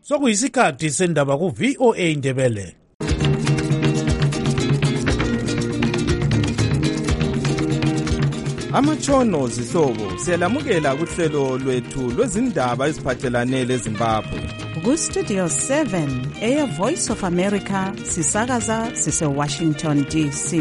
Sokuyisikhathi sendaba ku VOA Indebele. Amatshono zihlobo siyalamukela kuhlelo lwethu lwezindaba eziphathelane leZimbabwe. Ku-Studio 7 Air Voice of America sisakaza sise-Washington DC.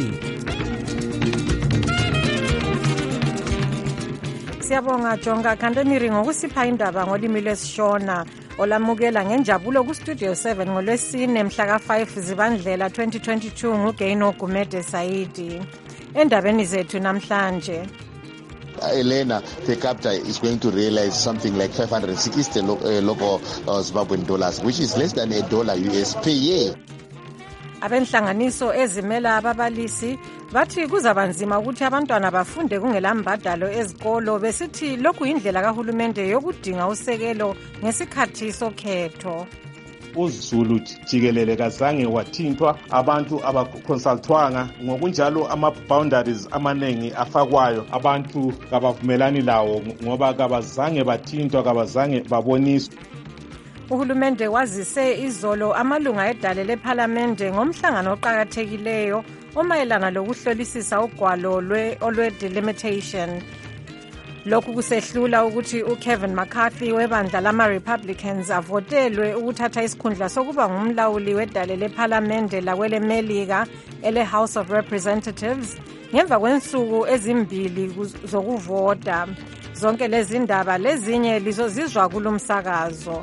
Siyabonga Jonga Kandemiri ngokusipha indaba ngolimi lwesishona olamukela ngenjabulo ku-Studio 7 ngolwesine mhla ka-5 Zibandlela 2022 nguGaino Gumede Saidi. Endabeni zethu namhlanje, Elena, the capital is going to realize something like 560 local Zimbabwean dollars, which is less than $1 US per year. Abenhlanganiso ezimela ababalisi bathi kuzabanzima ukuthi abantwana bafunde kungelambadalo ezikolo, besithi lokhu indlela kahulumende yokudinga usekelo ngesikhathi sokhetho. UZulu jikelele kazange wathintwa, abantu abakonsultwanga, ngokunjalo ama-boundaries amanengi afakwayo abantu kabavumelani lawo ngoba kabazange bathintwa, kabazange baboniswa. Uhulumende wazise izolo amalunga edale lephalamende ngomhlangano oqhakathekileyo omayelana lokuhlolisisa ugwalo olwe-delimitation. Lokhu kusehlula ukuthi uKevin McCarthy webandla lama-Republicans avotelwe ukuthatha isikhundla sokuba ngumlawuli wedale lephalamende lakwele Melika ele-House of Representatives ngemva kwensuku ezimbili zokuvota. Zonke lezi ndaba lezinye lizozizwa kulomsakazo.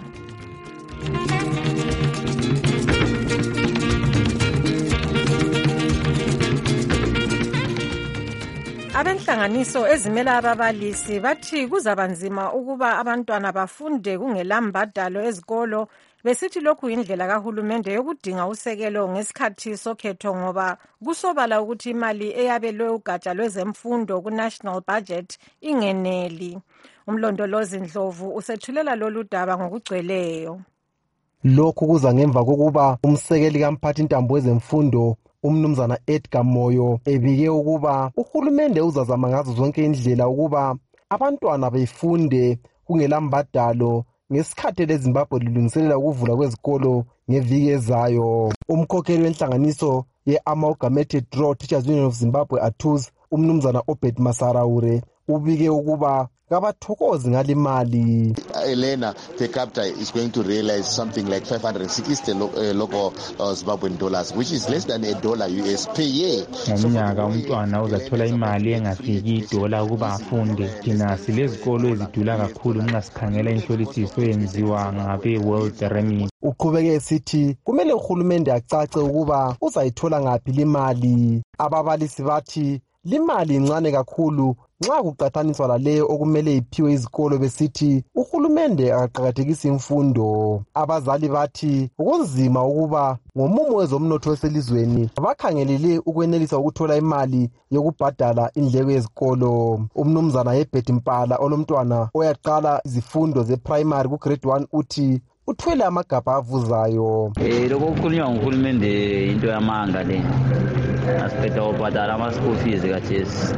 Abenhlanganiso ezimela ababalisi bathi kuzabanzima ukuba abantwana bafunde kungelambadalo ezikolo, besithi lokhu indlela kahulumende yokudinga usekelo ngesikhathi sokhetho ngoba kusobala ukuthi imali eyabelwe ugatsha lwezemfundo ku-national budget ingeneli. Umlondolozi Ndlovu usethulela lolu daba ngokugcweleyo. Lokhu kuza ngemva kokuba umsekeli kamphathintambo wezemfundo umnumzana Edgar Moyo ebike ukuba uhulumende uzazama ngazo zonke indlela ukuba abantwana befunde kungelambadalo ngesikhathi leZimbabwe lilungiselela ukuvula kwezikolo ngeviki ezayo. Umkhokheli wenhlanganiso ye-Amalgamated Rural Teachers Union of Zimbabwe ATUZ umnumzana Obed Masaraure ubike ukuba kabathokozi ngalimali. Elena, the capital is going to realize something like 560 local Zimbabwean dollars, which is less than $1 US per year. Ngomnyaka umntwana uzathola imali engafiki $1 ukuba afunde. Thina silezikolo ezidula kakhulu nxa sikhangela inhlolisiso eyenziwa ngabe-World Remedy. Uqhubeke esithi kumele uhulumende acace ukuba uzayithola ngaphi limali. Ababalisi bathi limali incane kakhulu nxa kuqathaniswa laleyo okumele iphiwe izikolo, besithi uhulumende akaqakathekisi imfundo. Abazali bathi kunzima ukuba ngomumo wezomnotho weselizweni bakhangelele ukwenelisa ukuthola imali yokubhadala indleko yezikolo. Umnumzana Herbert Mpala olomntwana oyaqala izifundo ze-primary ku-grade 1 uthi uthwele amagabha avuzayo. Lokho kukhulunywa nguhulumende into yamanga le. Aspecta ukubhadala ama-school fees kathesi.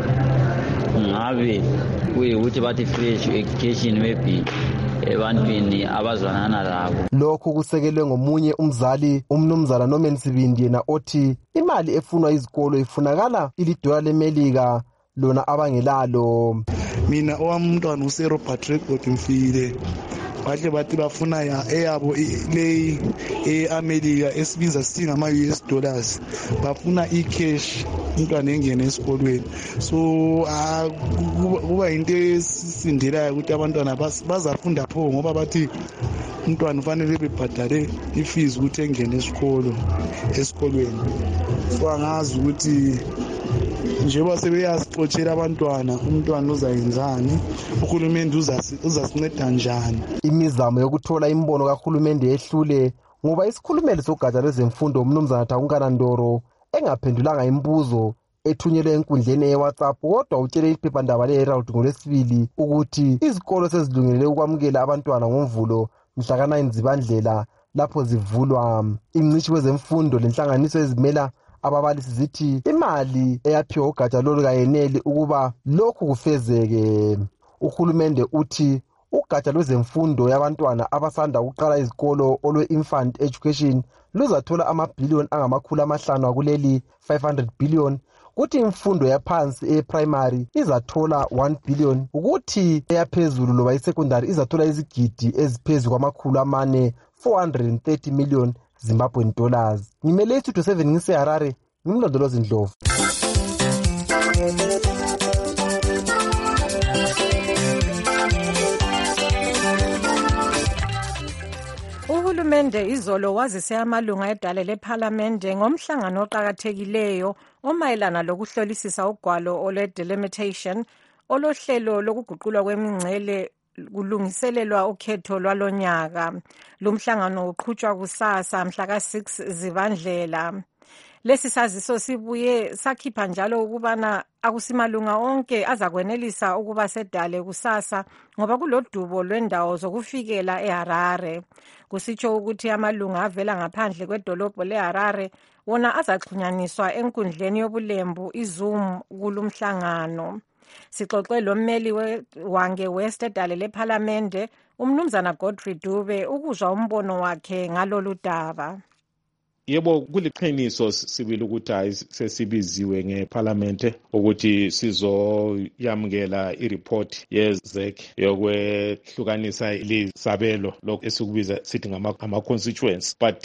Ngabe kuyikuthi bathi fresh education maybe ebantwini abazwanana labo. Lokhu kusekelwe ngomunye umzali umnumzana Norman Sibindi yena othi imali efunwa izikolo ifunakala $1 lemelika lona abangelalo. Mina owamntwana useRobert Record Mfile bahle bathi bafuna eyabo le eAmerica esibiza singama US dollars, bafuna icash umntwana engene esikolweni. So kuba into esindelayo ukuthi abantwana bazafunda pho ngoba bathi umntwana ufanele bebhadale ifees ukuthi engene esikolweni. So angazi ukuthi njengoba sebeyasixotshela abantwana umntwana uzayenzani, uhulumende uzasinceda njani. Imizamo yokuthola imbono kahulumende yehlule ngoba isikhulumeli sogatsha lwezemfundo umnumzana Takunkana Ndoro engaphendulanga imibuzo ethunyelwe enkundleni ye-WhatsApp, kodwa utshele iphephandaba le-Herald ngolwesibili ukuthi izikolo sezilungele ukwamukela abantwana ngomvulo mhla ka-9 Zibandlela lapho zivulwa. Ingcitshi kwezemfundo lenhlanganiso ezimela ababalisi zithi imali eyaphiwa ugatsha lolu kayeneli ukuba lokhu kufezeke. Uhulumende uthi ugatsha lwezemfundo yabantwana abasanda ukuqala izikolo olwe-infant education luzathola amabhiliyoni angama500 kuleli 500 billion, kuthi imfundo yaphansi e-primary izathola 1 billion, ukuthi eyaphezulu loba isecondary izathola izigidi eziphezu kwama430 million Zimbabwean dollars. Ngimele istudio 7 ngiseHarare, ngimlondolozi Ndlovu. Uhulumende izolo wazise amalunga edale lephalamende ngomhlangano oqakathekileyo omayelana lokuhlolisisa ugwalo olwe-delimitation olohlelo lokuguqulwa kwemingcele kulungiselelwa ukhetho lwalonyaka. Lumhlangano uqhutshwa kusasa mhla ka-6 Zibandlela. Lesi saziso sibuye sakhipha njalo ukubana akusimalunga onke azakwenelisa ukuba sedale kusasa ngoba kulodubo lwendawo zokufikela eHarare. Kusitsho ukuthi amalunga avela ngaphandle kwedolobho leHarare wona azaxhunyaniswa enkundleni yobulembu iZoom kulumhlangano. Sixoxe lommeli wange West edale lephalamende umnumzana Godfrey Dube ukuzwa umbono wakhe ngalolu daba. Yebo, kuliqiniso sibili ukuthi hayi sesibiziwe ngeParliament ukuthi sizoyamukela ireport yeZEC yokwehlukanisa isabelo lokho esikubiza sithi ngama constituents, but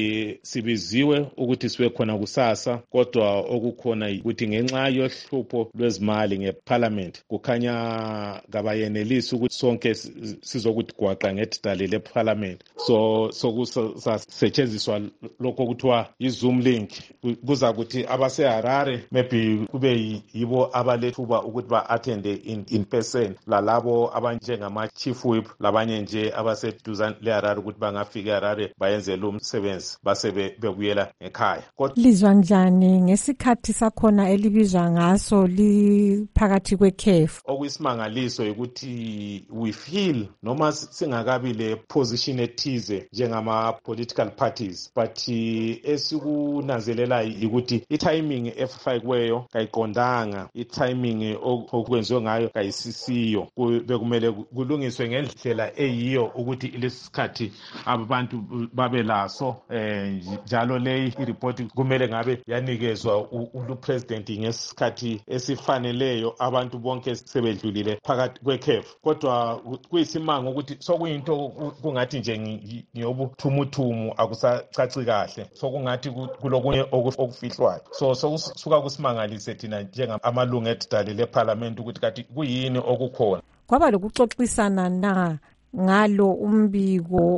sibiziwe ukuthi sibe khona kusasa, kodwa okukhona ukuthi ngenxa yohlupho lwezimali ngeParliament kukhanya kabayenelisi ukuthi sonke sizokuthi gwaqa ngedale leParliament, so kusetshenziswa lokho kuthiwa iZoom link kuza ukuthi abaseHarare maybe kube yibo abalethuba ukuthi ba-attende in person, lalabo abanjengama chief whip labanye nje abaseduzane leHarare ukuthi bangafika eHarare bayenze lo msebenzi base bebuyela ekhaya. Lizwa njani ngesikhathi sakhona elibizwa ngaso liphakathi kwekhefu? Okuyisimangaliso ukuthi we feel noma singakabi le position ethize njengama political parties, but esikunanzelela ukuthi itiming efakiweyo kayiqondanga, itiming okwenziwe ngayo kayisisiyo, bekumele kulungiswe ngendlela eyiyo ukuthi lesikhathi abantu babelaso njalo le report kumele ngabe yanikezwa upresident ngesikhathi esifaneleyo, abantu bonke sebedlulile phakathi kwekhefu. Kodwa kuyisimango ukuthi sokuyinto kungathi nje ngiyobuthumuthumu akusacaci kahle, sokungathi kulokunye okufihlwayo, so sokusuka kusimangalise thina njengamalunga edale leParliament ukuthi kathi kuyini okukhona. Kwaba lokuxoxisana na ngalo umbiko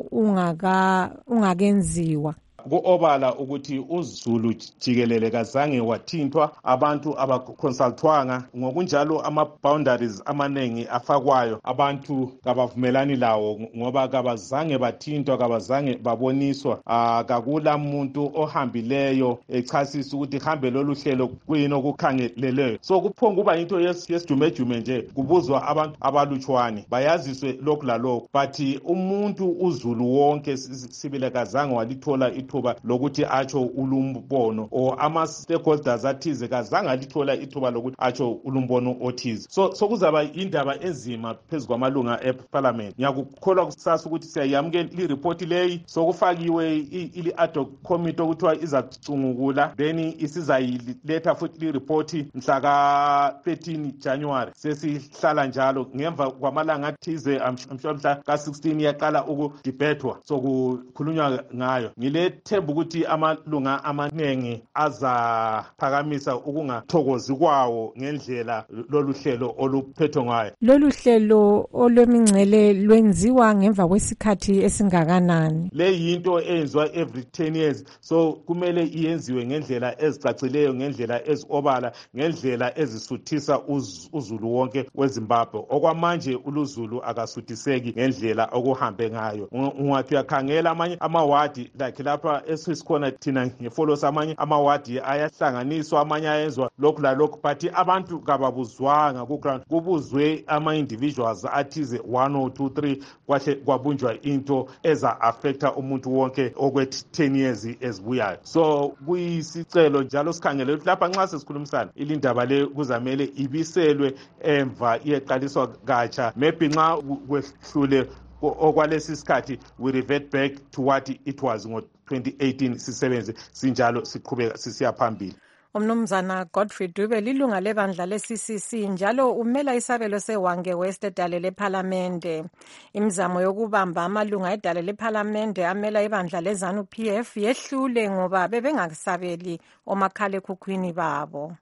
ungakenziwa? Ku-obala ukuthi uZulu jikelele kazange wathintwa, abantu abaconsultwanga, ngokunjalo ama-boundaries amanengi afakwayo abantu kabavumelani lawo ngoba kabazange bathintwa, kabazange baboniswa. Kakula muntu ohambileyo echasisa ukuthi hambe lolu hlelo kuyini okukhangeleleyo, so kuphonga kuba into yesijumejume nje, kubuzwa abantu abalutshwane bayaziswe lokhu lalokhu, but umuntu uZulu wonke sibile kazange walithola ithuba lokuthi atsho ulumbono, o ama-stakeholders athize kazange alithola ithuba lokuthi atsho ulumbono othize. So kuzaba indaba enzima phezu kwamalunga eParliament. Ngiyakukholwa kusasa ukuthi siyayamukela ireport leyi, sokufakiwe ili-ad hoc committee okuthiwa izacungukula, then isizayiletha futhi ireport mhla ka-13 January. Sesihlala njalo ngemva kwamalanga athize, mhla ka-16 yaqala ukudibethwa, sokukhulunywa ngayo. Ngilethemba ukuthi amalunga amaningi azaphakamisa ukungathokozi kwawo ngendlela lolu hlelo oluphethwe ngayo. Lolu hlelo olwemingcele lwenziwa ngemva kwesikhathi esingakanani? Le yinto eyenziwa every 10 years, so kumele iyenziwe ngendlela ezicacileyo, ngendlela ezobala, ngendlela ezisuthisa uZulu wonke weZimbabwe. Okwamanje uLuzulu akasuthiseki ngendlela okuhambe ngayo. Ungathi uyakhangela amanye amawadi like lapha kuyenzwa esisikhona thina ngefolosi, amanye amawadi ayahlanganiswa, amanye ayenzwa lokhu lalokhu, but abantu kababuzwanga ku-ground. Kubuzwe ama-individuals athize 1 or 2 3 kwahle kwabunjwa into eza-affecta umuntu wonke okwethi 10 years ezibuyayo. So kuyisicelo njalo sikhangele ukuthi lapha nxa sesikhulumisana ilindaba le kuzamele ibiselwe emva iyeqaliswa katsha, maybe nxa kwehlule okwalesi sikhathi we revert back to what it was ngo-2018 sisebenze sinjalo siqhubeka sisiya phambili. Umnumzana Godfrey Dube lilunga lebandla le-CCC njalo umela isabelo se-Hwange West edale lephalamende. Imizamo yokubamba amalunga edale lephalamende amela ibandla le-ZANU-PF yehlule ngoba bebengasabeli omakhalekhukhwini babo.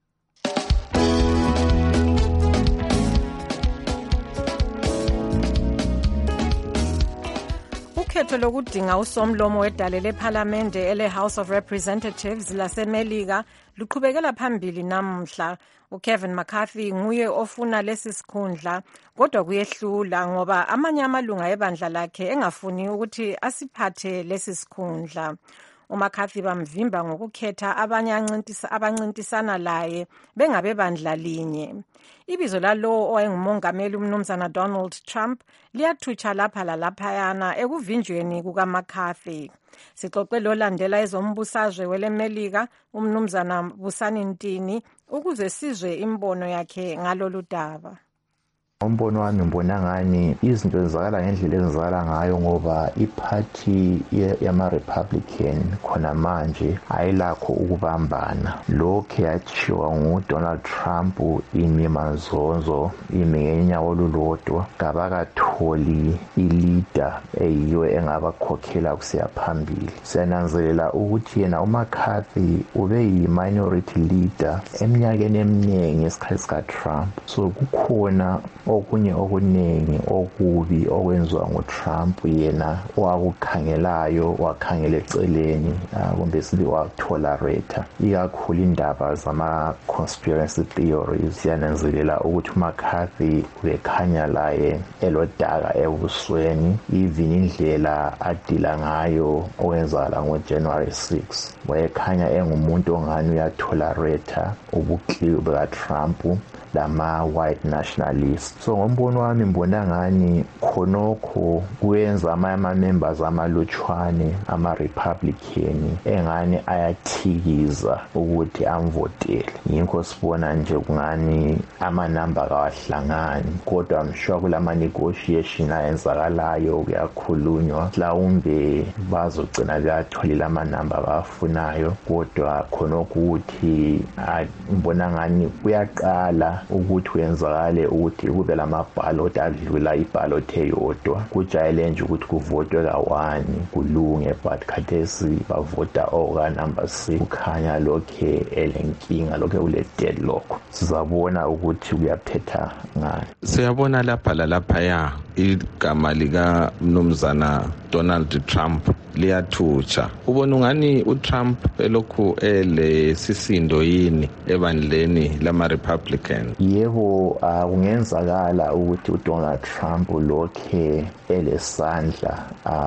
Ukhetho lokudinga usomlomo wedale lephalamende ele-House of Representatives laseMelika luqhubekela phambili namhla. uKevin McCarthy nguye ofuna lesi sikhundla, kodwa kuyehlula ngoba amanye amalunga ebandla lakhe engafuni ukuthi asiphathe lesi sikhundla. uMcCarthy bamvimba ngokukhetha abanye abancintisana laye bengabe bandla linye. Ibizo lalowo owayengumongameli umnumzana Donald Trump liyathutsha lapha lalaphayana ekuvinjweni kukaMcCarthy. Sixoxe lolandela ezombusazwe welemelika umnumzana Busani Ntini ukuze sizwe imbono yakhe ngalolu daba. Umbono wami ngibona ngani izinto zenzakala ngendlela ezenzakala ngayo ngoba iphathi yama-Republican khona manje ayilakho ukubambana. Lokhu yachiwa nguDonald Trump imi manzonzo, imi ngenyawo olulodwa, kabakatholi i-leader eyiyo engabakhokhela kusiya phambili. Siyananzelela ukuthi yena uMcCarthy ube yi-minority leader eminyakeni eminingi esikhathi sika-Trump. So kukhona okunye okuningi okubi okwenziwa nguTrump yena wakukhangelayo, wakhangela eceleni, kumbe sithi wakutolerate. Ikakhulu indaba zama-conspiracy theories. Siyananzelela ukuthi uMcCarthy ubekhanya laye elodaka ebusweni, even indlela adila ngayo okwenzakala ngoJanuary 6 wayekhanya engumuntu ongani uyatolerate ubukliwi bukaTrump lama-white nationalists. So ngombono wami ngibona ngani khonokho kuyenza ama-members amalutshwane ama-Republican engani ayathikiza ukuthi amvotele. Yinko sibona nje kungani amanamba kawahlangani, kodwa mshuwa kulama-negotiation ayenzakalayo kuyakhulunywa mhlawumbe bazogcina beyatholile amanamba abawafunayo, kodwa khonokho ukuthi ngibona ngani kuyaqala ukuthi kwenzakale ukuthi kube lamabhaloti adlula ibhaloti eyodwa. Kujayele nje ukuthi kuvotwe kawani kulunge, but khathesi bavota number 6. Kukhanya lokhe elenkinga, lokhe kule deadlock. Sizabona ukuthi kuyaphetha ngani. Siyabona lapha lalaphaya igama lika mnumzana Donald Trump liyathutsha. Ubona ungani uTrump elokhu elesisindo yini ebandleni lama-Republican? Yebo, kungenzakala ukuthi uDonald Trump lokhe elesandla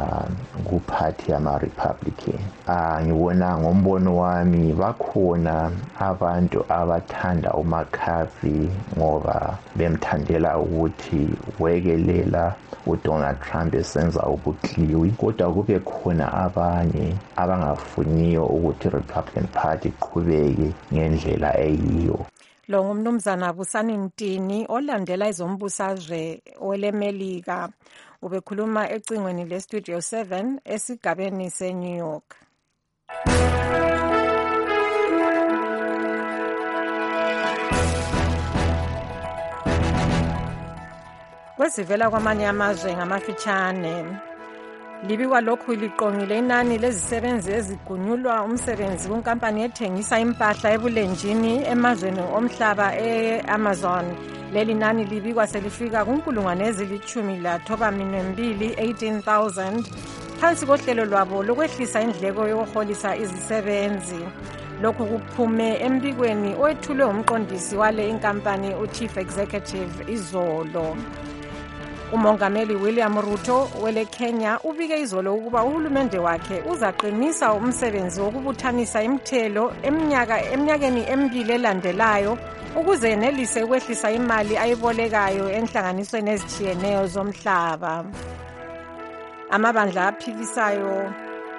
kuphathi yama-Republican. Ngibona ngombono wami bakhona abantu abathanda uMcCarthy ngoba bemthandela ukuthi wekelela uDonald Trump esenza ubukliwi, kodwa kube khona abanye abangafuniyo ukuthi Republican Party iqhubeke ngendlela eyiyo. Lo ngumnumzana Busani Ntini olandela izombusazwe welemelika. Ubekhuluma ecingweni leStudio 7 esigabeni seNew York. Kwezivela kwamanye amazwe ngamafitshane. Libikwa lokhu liqongile inani lezisebenzi ezigunyulwa umsebenzi kunkampani ethengisa impahla ebulenjini emazweni omhlaba e-Amazon. Leli nani libikwa selifika ku12,012 18,000 phansi kohlelo lwabo lokwehlisa indleko yokuholisa izisebenzi. Lokhu kuphume embikweni owethulwe umqondisi wale inkampani uChief Executive izolo. Umongameli William Ruto wele Kenya ubike izolo ukuba uhulumende wakhe uzaqinisa umsebenzi wokubuthanisa imithelo eminyakeni emibili elandelayo ukuze yenelise ukwehlisa imali ayibolekayo enhlanganisweni ezitshiyeneyo zomhlaba. Amabandla aphikisayo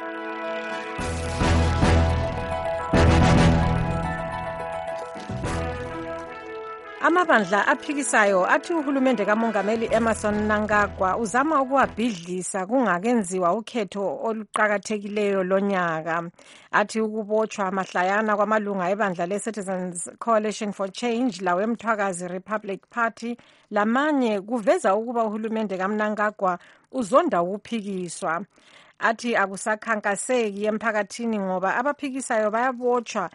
athi uhulumende kamongameli Emmerson Mnangagwa uzama ukuwabhidlisa kungakenziwa ukhetho oluqakathekileyo lonyaka. Athi ukubotshwa mahlayana kwamalunga ebandla le-Citizens Coalition for Change lawe Mthwakazi Republic Party lamanye kuveza ukuba uhulumende kaMnangagwa uzonda ukuphikiswa. Athi akusakhankaseki emphakathini ngoba abaphikisayo bayabotshwa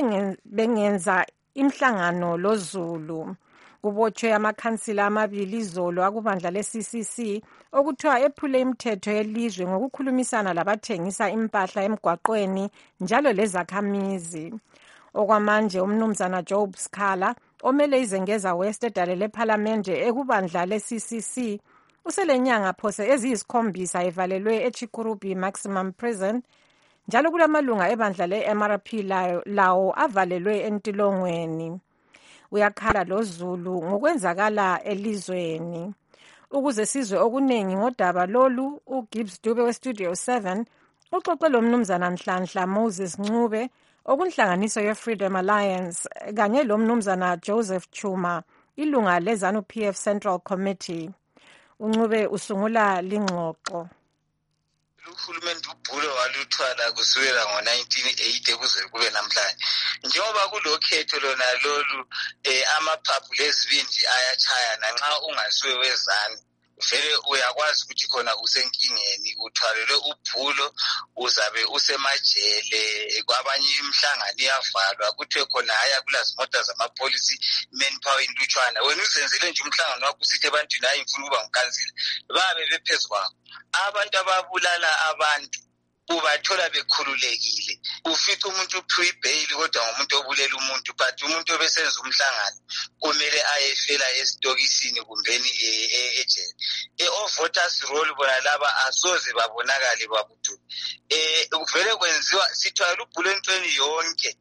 bengenza imhlangano loZulu. Kubotshwe amakhansila amabili izolo akubandla le-CCC okuthiwa ephule imithetho yelizwe ngokukhulumisana labathengisa impahla emgwaqweni njalo lezakhamizi. Okwamanje umnumzana Job Skhala omele izengeza West edalele ephalamende ekubandla le-CCC uselenyanga phose eziyikhombisa evalelwe eChikurubi Maximum Prison njalo kulamalunga ebandla le-MRP lawo avalelwe entilongweni. Uyakhala loZulu ngokwenzakala elizweni. Ukuze sizwe okuningi ngodaba lolu, uGibbs Dube weStudio 7 uxoxe lo mnumzana Nhlanhla Moses Ncube okunhlanganiso ye-Freedom Alliance kanye lo mnumzana Joseph Chuma ilunga leZANU-PF Central Committee. Uncube usungula lingxoxo. Uhulumende ubhulo waluthwala kusukela ngo-1980 kuze kube namhlanje. Njengoba kulokhetho lona lolu amaphaphu lezibindi ayachayana nxa ungasuwe wezani vele uyakwazi ukuthi khona usenkingeni uthwalelwe ubhulo uzabe usemajele kwabanye imhlangano iyavalwa kuthiwe khona haya kulazimota zamapolisi manpower intutshwana wena uzenzele nje umhlangano wakho usithi ebantwini hayi ngifuna ukuba ngikansila babe bephezu kwakho. Abantu ababulala abantu ubathola bekhululekile ufica umuntu uphiwe ibhayili kodwa ngomuntu obulela umuntu but umuntu obesenza umhlangano kumele ayefela esitokisini kumbeni ejele. O-voters roll bona laba asoze babonakale babudu. Kuvele kwenziwa sithwala ubhulo entweni yonke.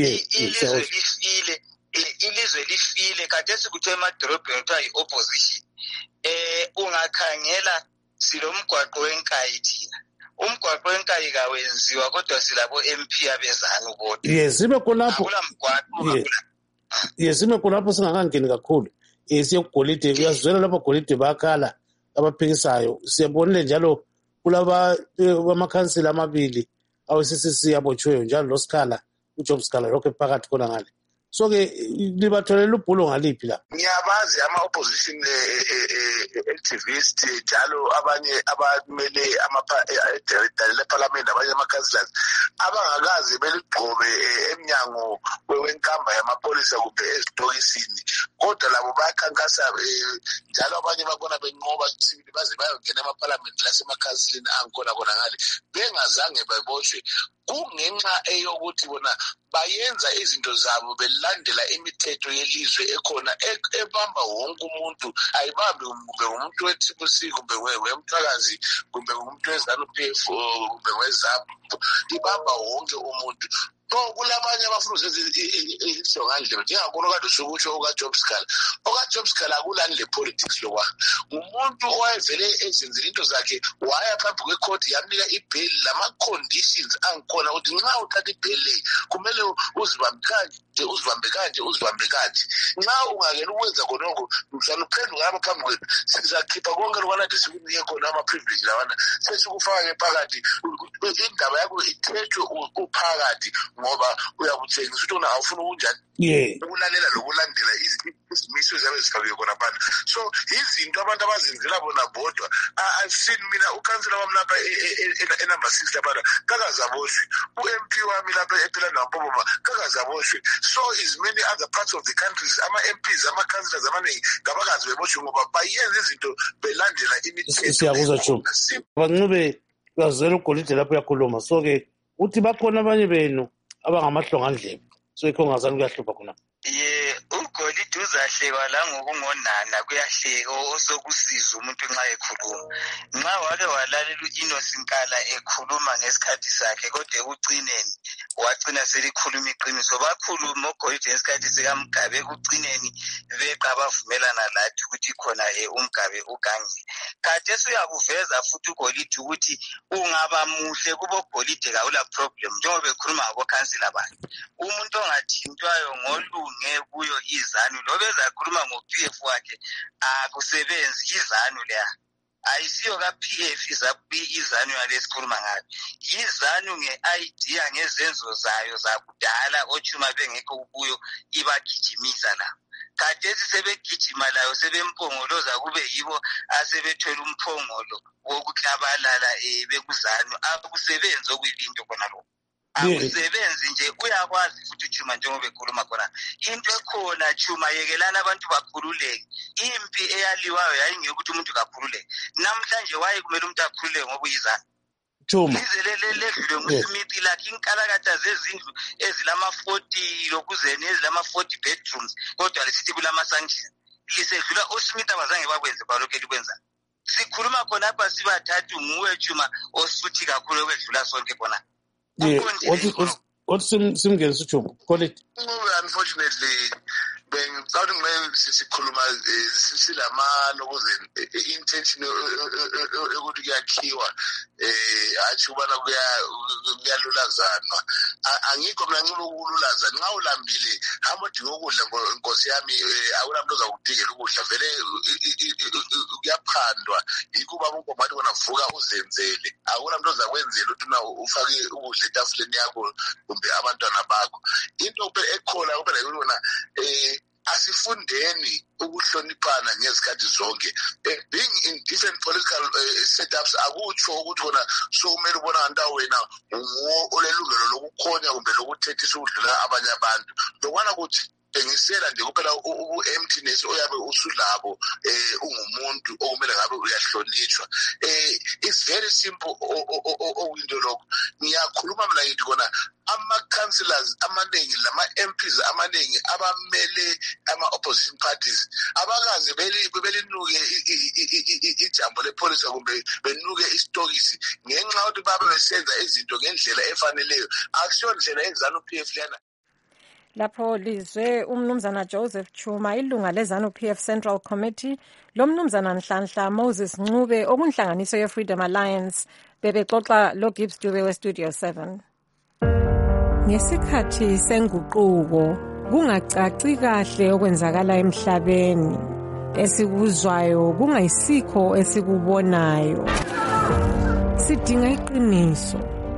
Ilizwe lifile kade sikuthe emadolobheni kuthiwa yi-opposition. Ungakhangela silomgwaqo wenkayi thina. Umgwaqo wenkayi kawenziwa kodwa silabo MP abezana kodwa. Yesibe khonapho. Yesibe khonapho singakangeni kakhulu. Siye kugolide uyazwela lapha golide bakhala abaphikisayo. Siyabonile njalo kulaba amakhansila amabili awe-CCC abotshweyo njalo loSkhala uJob Skhala lokho phakathi khona ngale. So ke libatholela ubhulo ngaliphi la? Ngiyabazi ama-opposition activist njalo abanye abamele leParliament abanye ama-councillors abangakazi beligqobe emnyango wenkamba yamapolisa kumbe ezitokisini kodwa labo bayakhankasa njalo abanye bakona benqoba sibili baze bayongena emaParliament lasemakansilini angikhona khona ngale bengazange babotshwe kungenxa eyokuthi bona bayenza izinto zabo belandela imithetho yelizwe ekhona ebamba wonke umuntu ayibambi kumbe umuntu we-TPC kumbe wemthwakazi kumbe umuntu weZANU-PF kumbe weZAP ibamba wonke umuntu. Kulamanye abafuna izinto ngandle njengakhona kade sokutsho okaJob Skhala. OkaJob Skhala akulani le politics lokwa. Umuntu owayevele ezenzile into zakhe waya phambi kwecourt yamnika ibail lama conditions angikhona ukuthi nxa uthatha ibail kumele uzibambe kanje. Nxa ungakela ukwenza khonokho mhlaluphenduka lapha phambi kwethu sizakhipha konke lokwanade sikunike khona ama-privilege lawana sesikufaka phakathi indaba yakho ithethwe uphakathi ngoba uyakutshengisa ukuthi wona awufuna ukunjani ukulalela lokulandela izimiso ezabe zifakiwe khona phana. So izinto abantu abazenzela bona bodwa. I've seen mina ukhansila wami lapha enumber 6 lapha kakazaboshwe u-MP wami lapha ephela nampoboma kakazaboshwe. So is many other parts of the countries ama-MPs ama-councillors amaningi ngabakazi beboshwe ngoba bayenza izinto belandela imithetho. Siyakuzwa Chuma. Bancube uyazwela ugolide lapho uyakhuluma. So ke uthi bakhona abanye benu abangamahlongandlebe so ekhongazana kuyahlupha khona. Ugolide uzahlekwa la ngokungonana kuyahleka osokusiza umuntu nxa ekhuluma. Nxa wake walalela u-Innocent ekhuluma ngesikhathi sakhe kodwa ekucineni wagcina selikhuluma iqiniso. Bakhuluma uGolide ngesikhathi sikaMgabe ekucineni beqa bavumelana lathi ukuthi khona uMgabe ugangile. Khathesi uyakuveza futhi uGolide ukuthi ungaba muhle kubo Golide kawula problem njengoba bekhuluma ngabokhansila bakhe. Umuntu ongathintwayo ngolunge kuyo izanu lobe ezakhuluma ngo-PF wakhe akusebenzi izanu leya. Ayisiyo ka-PF izanu yalesikhuluma ngayo. Izanu nge-idea ngezenzo zayo zakudala ochuma bengekho kuyo ibagijimisa la. Khathesi sebegijima layo sebempongoloza kube yibo asebethwele umphongolo wokuklabalala bekuzanu. Akusebenzi okuyinto khona lokho. Akusebenzi nje uyakwazi futhi Chuma njengoba ekhuluma khona. Into ekhona Chuma yekelana abantu bakhululeke. Impi eyaliwayo yayingekuthi umuntu kakhululeke. Namhlanje waye kumele umuntu akhululeke ngoba uyizana. Chuma. Izelele ngusimithi lakhe inkalakatha zezindlu ezilama-40 lokuzeni ezilama-40 bedrooms kodwa lesithi kulama sanction. Lisedlula oSmith abazange bakwenze balokho elikwenza. Sikhuluma khona apha sibathathu nguwe Chuma osuthi kakhulu okwedlula sonke khona. What simngenisa uJogo Golide? Unfortunately bengicabanga kumele sikhuluma silama lokuzeni intention ukuthi kuyakhiwa athi ubana kuyalulazana. Angikho mina ngicela ukululaza nxa ulambile hamba udinga ukudla nkosi yami awunamuntu ozakudingela ukudla vele kuyaphandwa yikuba bonke bathi bona vuka uzenzele awunamuntu ozakwenzela ukuthi na ufake ukudla etafuleni yakho kumbe abantwana bakho. Into ekhona kuphela yona asifundeni ukuhloniphana ngezikhathi zonke. Being in different political setups akutsho ukuthi khona sokumele ubona ngantawo wena olelungelo lokukhonya kumbe lokuthethisa ukudlula abanye abantu. Lokwana ukuthi bengisela nje kuphela u-emptiness oyabe usulabo ungumuntu okumele ngabe uyahlonishwa. It's very simple okuyinto lokho. Ngiyakhuluma mina ngithi khona ama-councillors amaningi lama-MPs amaningi abamele ama-opposition parties abakaze belinuke ijambo lepolisa kumbe benuke isitokisi ngenxa yokuthi babe besenza izinto ngendlela efaneleyo. Akusiyo ndlela eZANU-PF lena. Lapho lizwe umnumzana Joseph Chuma ilunga leZANU-PF Central Committee lomnumzana Nhlanhla Moses Ncube okunhlanganiso ye-Freedom Alliance bebexoxa lo Gibbs Dube we-Studio 7. Ngesikhathi senguquko kungacaci kahle okwenzakala emhlabeni esikuzwayo kungayisikho esikubonayo. Sidinga iqiniso.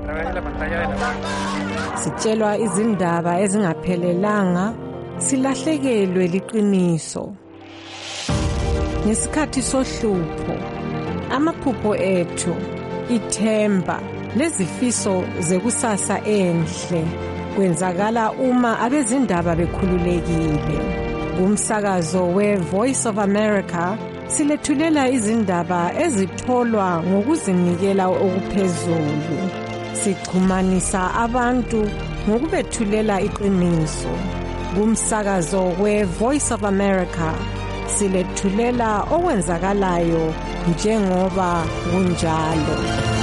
Sitshelwa izindaba ezingaphelelanga silahlekelwe liqiniso. Ngesikhathi sohlupho amaphupho ethu ithemba lezifiso zekusasa enhle kwenzakala uma abezindaba bekhululekile. Kumsakazo we-Voice of America silethulela izindaba ezitholwa ngokuzinikela okuphezulu. Sichumanisa abantu ngokubethulela iqiniso. Kumsakazo we-Voice of America silethulela okwenzakalayo njengoba kunjalo.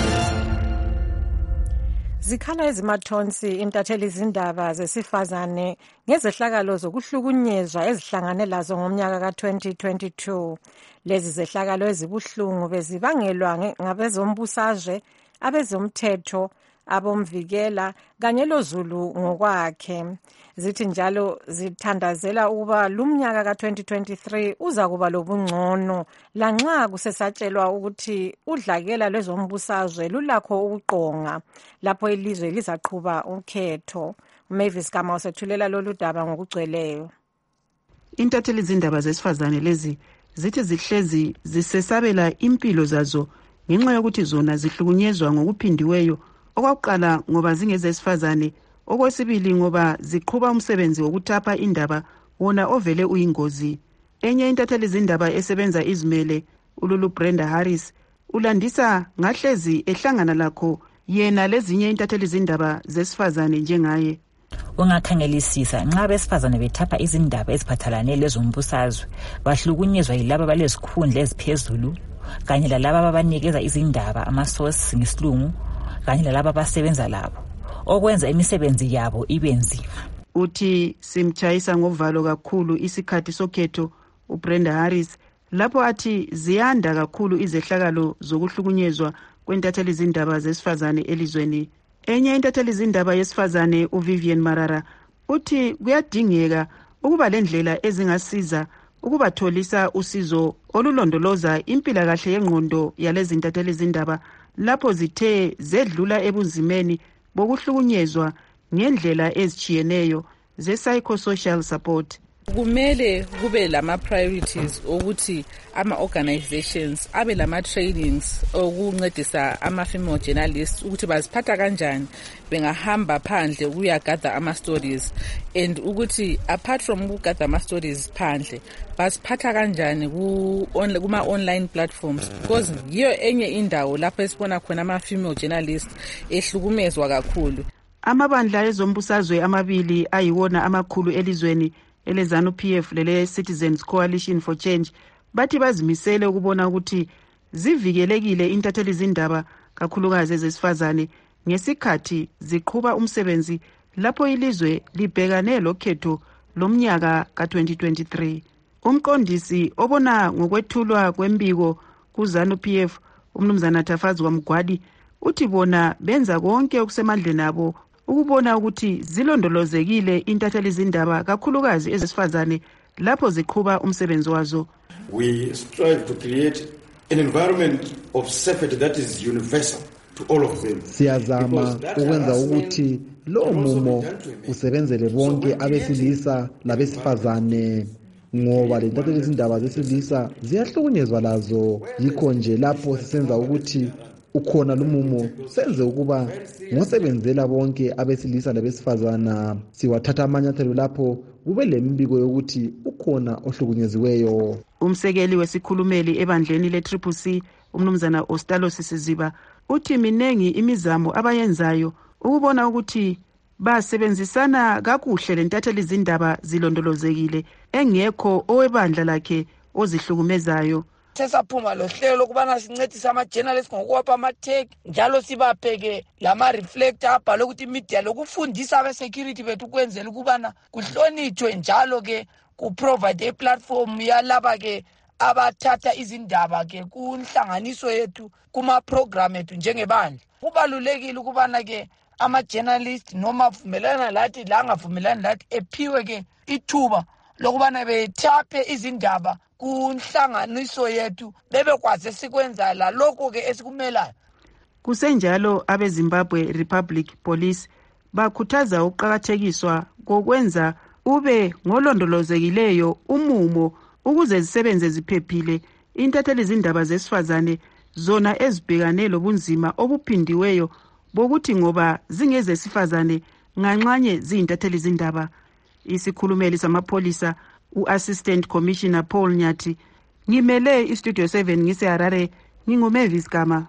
Zikhala ezimathonsi intatheli izindaba zesifazane ngezehlakalo zokuhlukunyezwa ezihlangane lazo ngomnyaka ka-2022. Lezi zehlakalo ezibuhlungu bezibangelwa ngabezombusazwe, abezomthetho, abomvikela kanye loZulu ngokwakhe. Zithi njalo zithandazela ukuba lumnyaka ka-2023 uza kuba lobungcono lanxa kusesatshelwa ukuthi udlakela lwezombusazwe lulakho ukuqonga lapho ilizwe lizaqhuba ukhetho. Mavis Kama usethulela lolu daba ngokugcweleyo. Intatheli izindaba zesifazane lezi zithi zihlezi zisesabela impilo zazo ngenxa yokuthi zona zihlukunyezwa ngokuphindiweyo. Okwakuqala ngoba zingezesifazane, okwesibili ngoba ziqhuba umsebenzi wokuthapha indaba wona ovele uyingozi. Enye intatheli izindaba esebenza izimele uLulu Brenda Harris ulandisa ngahlezi ehlangana lakho yena lezinye intatheli izindaba zesifazane njengaye. ungakhangelisisa nxa abesifazane bethapha izindaba eziphathelane lezombusazwe bahlukunyezwa yilabo balezikhundla eziphezulu kanye lalabo ababanikeza izindaba ama-source ngesilungu kanye lalabo abasebenza labo okwenza imisebenzi yabo ibe nzima. Uthi simtshayisa ngovalo kakhulu isikhathi sokhetho uBrenda Harris lapho athi ziyanda kakhulu izehlakalo zokuhlukunyezwa kwentatheli izindaba zesifazane elizweni. Enye intatheli izindaba yesifazane uVivian Marara uthi kuyadingeka ukuba lendlela ezingasiza ukubatholisa usizo olulondoloza impilakahle yengqondo yalezi ntatheli izindaba lapho zithe zedlula ebunzimeni bokuhlukunyezwa ngendlela ezitshiyeneyo ze-psychosocial support. Kumele kube lama priorities ukuthi ama organizations abe lama trainings okuncedisa ama female journalists ukuthi baziphatha kanjani bengahamba phandle ukuyagather ama stories, and ukuthi apart from ukugather ama stories phandle baziphatha kanjani kuma online platforms, because yiyo enye indawo lapho esibona khona ama female journalists ehlukumezwa kakhulu. Amabandla ezombusazwe amabili ayiwona amakhulu elizweni eleZANU-PF lele Citizens Coalition for Change bathi bazimisele ukubona ukuthi zivikelekile intatheli izindaba kakhulukazi ezesifazane ngesikhathi ziqhuba umsebenzi lapho ilizwe libhekane lokhetho lomnyaka ka-2023. Umqondisi obona ngokwethulwa kwembiko kuZANU-PF umnumzana Tafazi Mgwadi uthi bona benza konke okusemandleni abo ukubona ukuthi zilondolozekile intatheli izindaba kakhulukazi ezesifazane lapho ziqhuba umsebenzi wazo. We strive to create an environment of safety that is universal to all of them. Siyazama ukwenza ukuthi lo mumo usebenzele bonke abesilisa labesifazane ngoba le ntatheli izindaba zesilisa ziyahlukunyezwa lazo. Yikho nje lapho sisenza ukuthi ukhona lumumo senze ukuba ngosebenzela bonke abesilisa labesifazana. Siwathatha amanyathelo lapho kube lembiko yokuthi ukhona ohlukunyeziweyo. Umsekeli wesikhulumeli ebandleni le-CCC umnumzana Ostalo Sisiziba uthi minengi imizamo abayenzayo ukubona ukuthi basebenzisana kakuhle lentatheli izindaba zilondolozekile engekho owebandla lakhe ozihlukumezayo. Sesaphuma lohlelo lokubana sincedise ama-journalists ngokuwapha ama-tag njalo sibapheke lama-reflector abhalwe ukuthi media lokufundisa abe-security bethu ukwenzela ukubana kuhlonitshwe njalo-ke kuprovide iplatform yalaba-ke abathatha izindaba-ke kunhlanganiso yethu kuma-program ethu njengebandla. Kubalulekile ukubana-ke ama-journalist noma avumelana lathi la angavumelani lathi ephiwe-ke ithuba lokubana bethaphe izindaba kunhlanganiso yethu bebekwazi esikwenza la lokho ke esikumelayo. Kusenjalo abeZimbabwe Republic Police bakhuthaza ukuqhakathekiswa kokwenza ube ngolondolozekileyo umumo ukuze zisebenze ziphephile intatheli izindaba zesifazane zona ezibhekane lobunzima obuphindiweyo bokuthi ngoba zingezesifazane nganxanye ziyintatheli izindaba. Isikhulumeli samapholisa u-Assistant Commissioner Paul Nyathi ngimele iStudio 7 ngiseHarare nginguMavis Gama.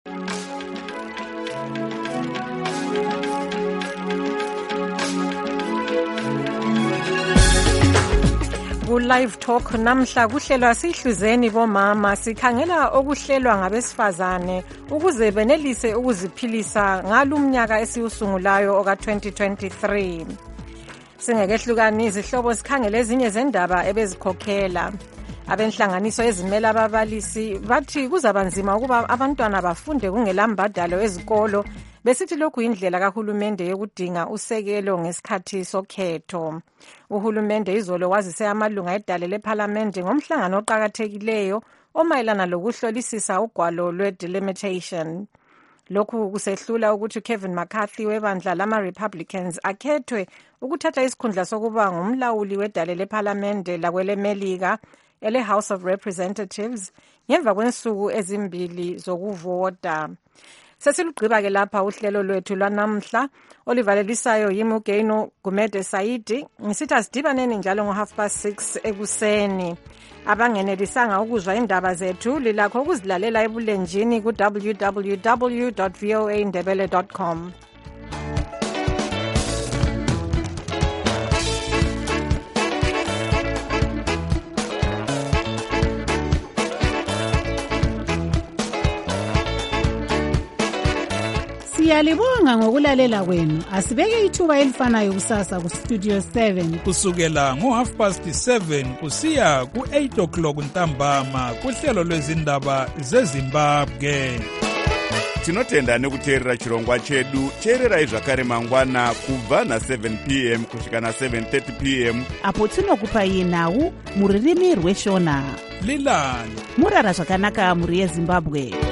Ku-Live Talk namhla kuhlelwa sihluzeni bomama sikhangela okuhlelwa ngabesifazane ukuze benelise ukuziphilisa ngalumnyaka esiwusungulayo oka-2023. Singekehlukani izihlobo sikhangele ezinye zendaba ebezikhokhela. Abenhlanganiso ezimela ababalisi bathi kuzabanzima ukuba abantwana bafunde kungelambadalo ezikolo besithi lokhu indlela kahulumende yokudinga usekelo ngesikhathi sokhetho. Uhulumende izolo wazise amalunga edale lephalamende ngomhlangano oqhakathekileyo omayelana lokuhlolisisa ugwalo lwe-delimitation. Lokhu kusehlula ukuthi Kevin McCarthy webandla lama-Republicans akhethwe ukuthatha isikhundla sokuba ngumlawuli wedale lephalamende lakwelemelika ele-House of Representatives ngemva kwensuku ezimbili zokuvota. Sesilugqiba ke lapha uhlelo lwethu lwanamhla olivalelisayo yimi uGeno Gumede Saidi ngisithi asidibaneni njalo ngo6:30 ekuseni. Abangenelisanga ukuzwa indaba zethu lilakho ukuzilalela ebulenjini ku www.voaindebele.com. Siyalibonga ngokulalela kwenu. Asibeke ithuba elifanayo kusasa ku Studio 7 kusukela ngo7:30 kusiya ku8 o'clock ntambama kuhlelo lwezindaba zeZimbabwe. Tinotenda nekuteerera chirongwa chedu. Teererai zvakare mangwana kubva na7 p.m. kusvika na7:30 p.m. apo tinokupai nhau muririmi rweshona. Lilani murara zvakanaka muri yeZimbabwe.